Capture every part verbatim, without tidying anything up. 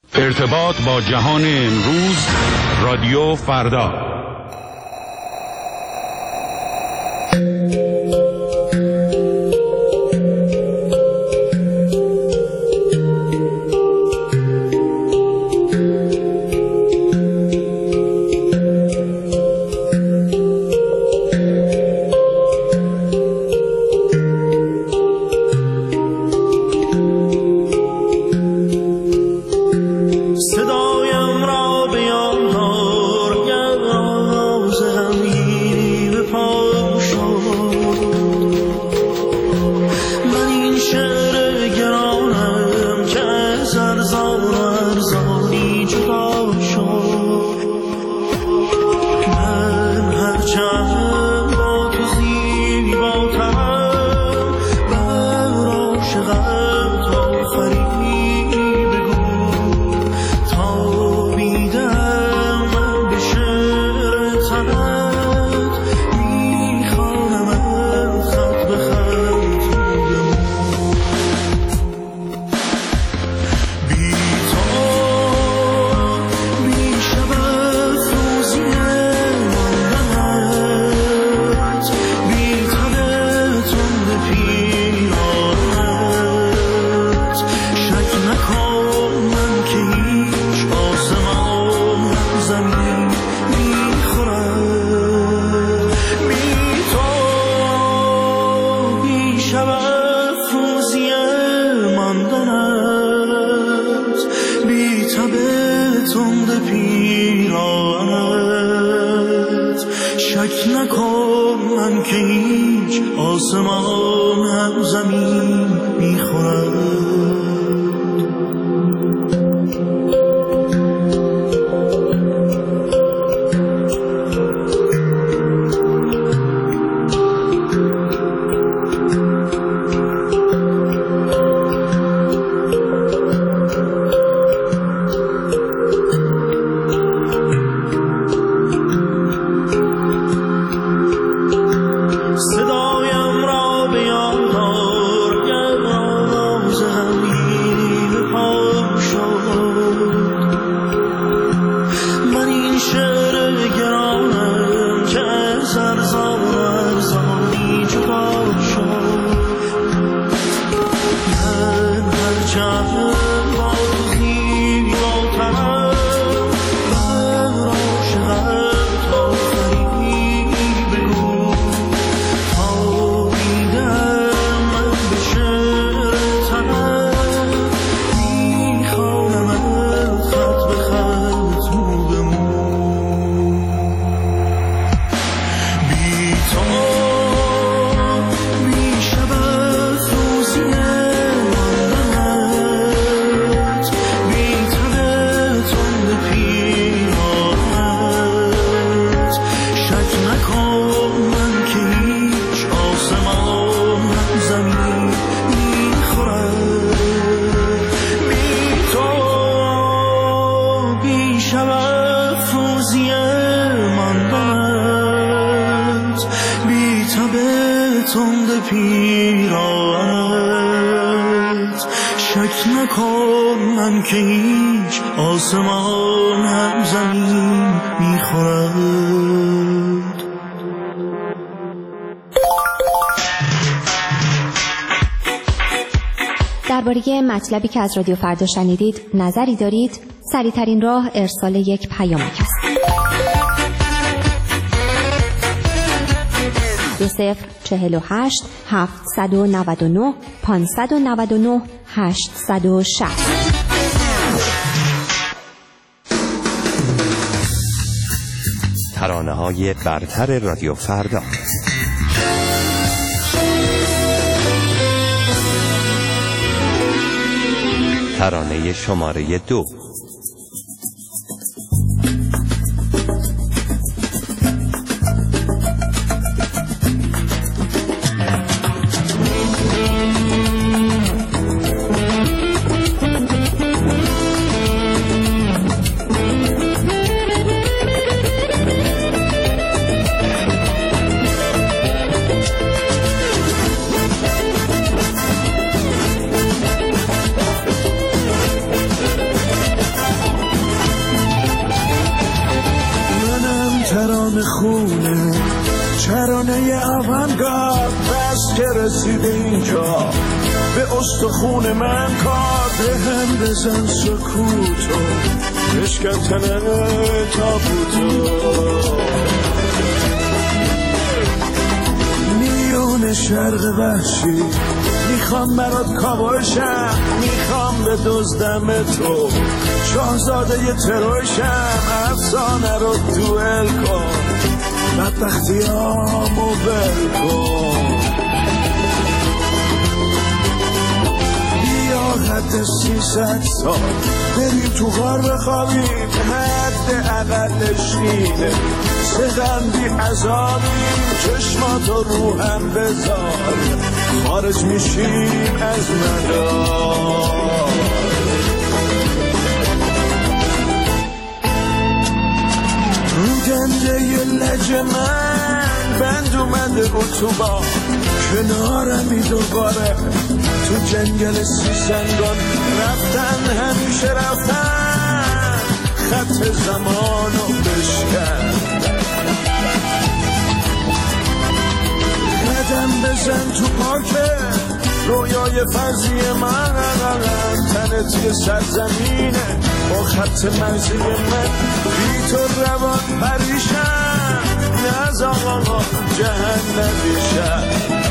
ارتباط با جهان امروز، رادیو فردا. درباره مطلبی که از رادیو فردا شنیدید نظری دارید؟ سریع‌ترین راه ارسال یک پیامک است. دو صفر چهل و هشت هفتصد و نود و نه پانصد و نود و نه هشتصد و شصت. ترانه‌های برتر رادیو فردا. ترانه شماره دو. میان خونه چرانه آونگارد بس که رسید اینجا به استخون من کار به هم بزن سکوتو بشکن تنه تابوتو میون شرق وحشی میخوام برات کابوشم میخوام به دزدم تو شاهزاده ی تروشم افسانه رو دوئل کن بدبختیامو بل کن بیا حد سیصد سال بریم تو غار بخوابیم حد اقلش اینه سغندی عذابیم چشماتو رو هم بذار خارج میشیم از مدار رو گنده ی لج من بند اومده اتوبان کنارمی دوباره تو جنگل سیسنگان رفتن همیشه رفتن خط زمانو بشکن قدم بزن تو پارکه رویای فرضی من تنت یه سرزمینه با خط مرزی من بی تو روان پریشم نز آقا جهنمی شد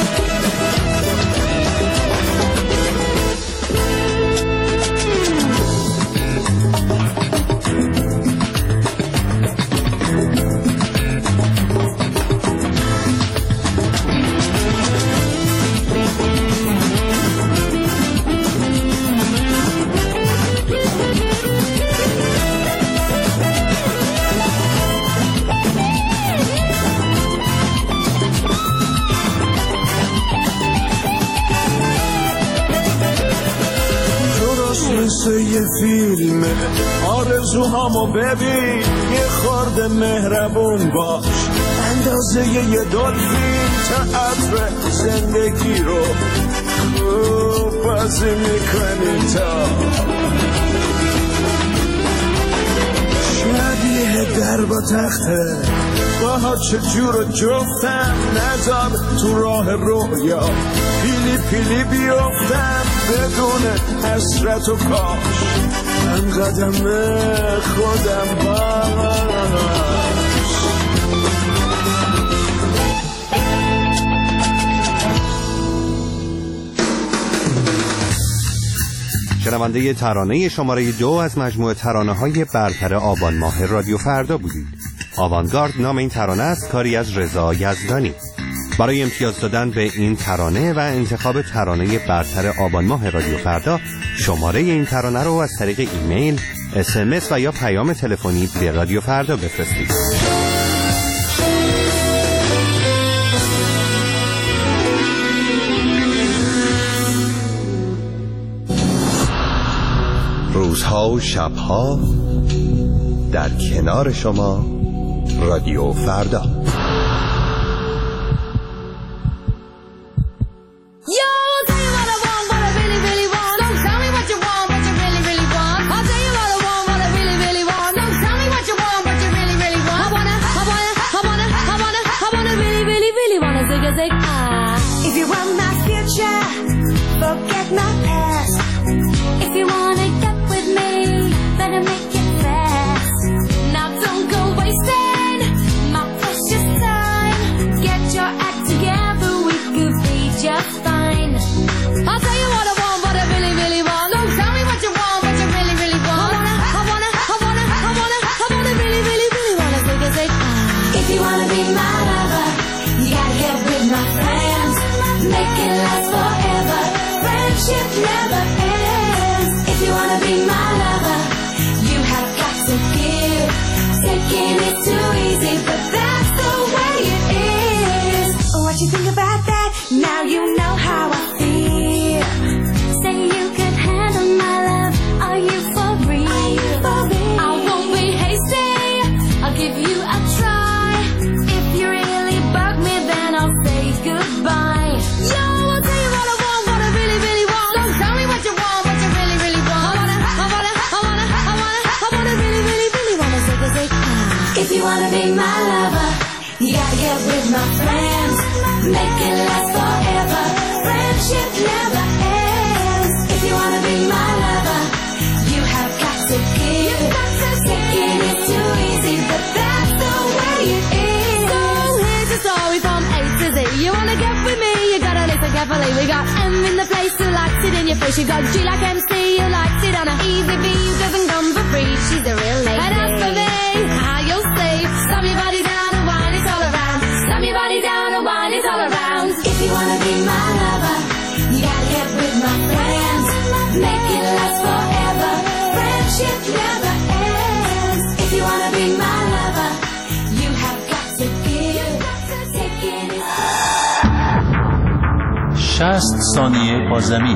مثل یه فیلمه آرزوهامو ببین یه خورده مهربون باش اندازه یه دلفین تئاتر زندگی رو خوب بازی میکنی تا شبیه در با تخته باها چجور جفتم نذار تو راه رویا پیلی پیلی بیفتم بدون حسرت و کاش من قدم خودم باش شنونده ترانه شماره دو از مجموعه ترانه های برتر آبان ماه رادیو فردا بودید. آوانگارد نام این ترانه است، کاری از رضا یزدانی. برای امتیاز دادن به این ترانه و انتخاب ترانه برتر آبان ماه رادیو فردا شماره این ترانه رو از طریق ایمیل، اس ام اس و یا پیام تلفنی به رادیو فردا بفرستید. روزها و شبها در کنار شما رادیو فردا. If you want my future, forget my past. If you wanna get with me, better make it fast. Now don't go wasting my precious time. Get your act together, we could be just fine. I'll tell you what I want, what I really, really want. Don't tell me what you want, what you really, really want. I wanna, I wanna, I wanna, I wanna, I wanna really, really, really wanna take a take. If you wanna be my lover, you gotta get with my friends. Make it last forever. Friendship never ends. If you wanna be my lover, you have got to give. Taking it too easy, but that's the way it is. What you think about that? Now you know how I feel. Say you can handle my love. Are you for real? Are you for real? I won't be hasty. I'll give you a try. If you really bug me, then I'll say goodbye. Yo, I'll tell you what I want, what I really, really want. Don't tell me what you want. get with my friends, make it last forever. Friendship never ends. If you wanna be my lover, you have got to give. Taking it too easy, but that's the way it is. So here's the story from A to Z. You wanna get with me, you gotta listen carefully. We got M in the place who likes it in your face. You got G like M C who likes it on a easy B who doesn't come for free. She's a real lady. And as for me, how you'll stay. Stomp your body down and wine it all around. Stomp your body down and wine it all around. If you wanna be my lover, you gotta get with my friends, make it last forever. Friendship never ends. If you wanna be my lover, you have got to give. Taking it. شصت ثانیه با زمین.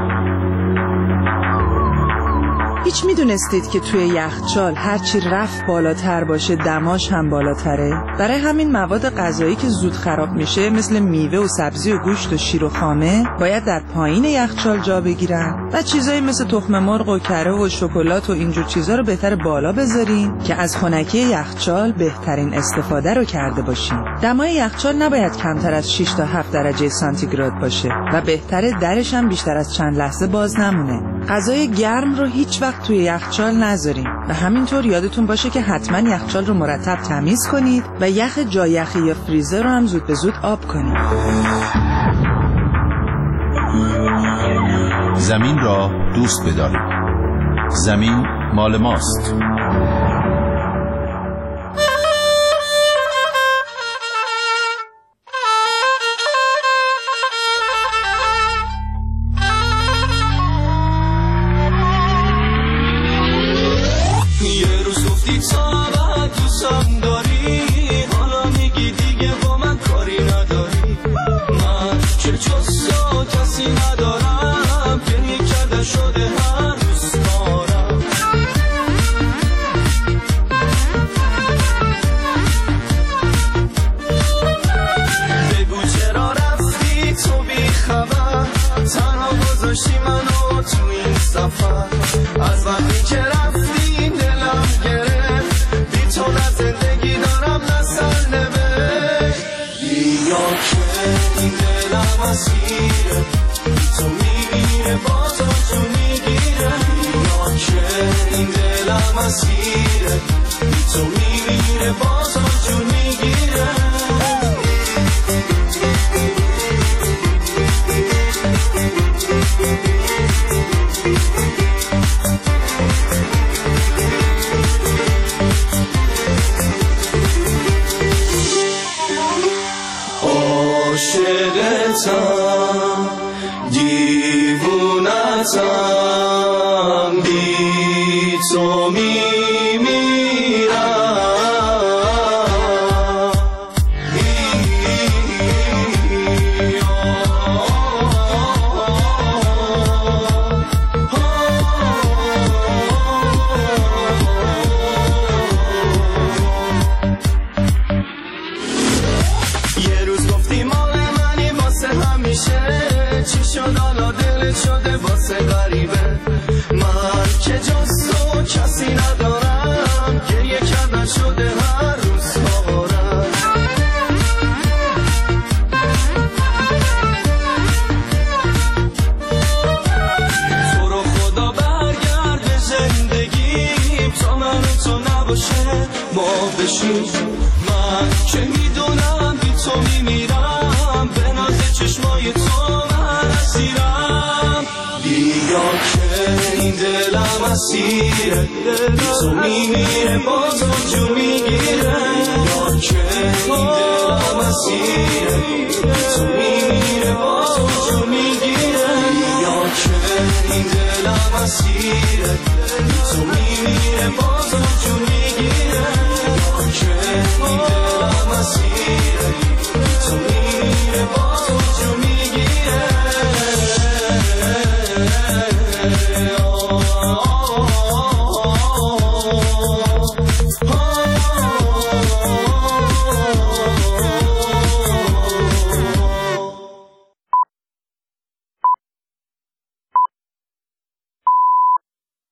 هیچ میدونستید که توی یخچال هرچی رفت بالاتر باشه دماش هم بالاتره؟ برای همین مواد غذایی که زود خراب میشه مثل میوه و سبزی و گوشت و شیر و خامه باید در پایین یخچال جا بگیرن و چیزایی مثل تخم مرغ و کره و شکلات و اینجور چیزا رو بهتر بالا بذارین که از خنکی یخچال بهترین استفاده رو کرده باشین. دمای یخچال نباید کمتر از شش تا هفت درجه سانتیگراد باشه و بهتره درش هم بیشتر از چند لحظه باز نمونه. غذای گرم رو هیچ وقت توی یخچال نذارین و همینطور یادتون باشه که حتما یخچال رو مرتب تمیز کنید و یخ جایخی یا فریزر رو هم زود به زود آب کنید. زمین را دوست بدارید. زمین مال ماست. عاشقتم دیوونتم بی تو میمیرم یه روز گفتی مال منی واسه همیشه چی شد حالا دلت شده واسه غریبه من که جز تو کسی ندارم گریه کردن شده هر روز کارم تو رو خدا برگرد به زندگیم تا من و تو نباشه ما بشیم من که میدونم بی تو میمیرم به ناز چشمای تو من اسیرم بیا که این دلم اسیره بی تو میمیره بازم جو میگیره بیا که این دلم اسیره بی تو میمیره بازم جو میگیره بیا که این دلم اسیره بی تو میمیره بازم جو میگیره بیا که این دلم اسیره بی تو میمیره بازم جو میگیره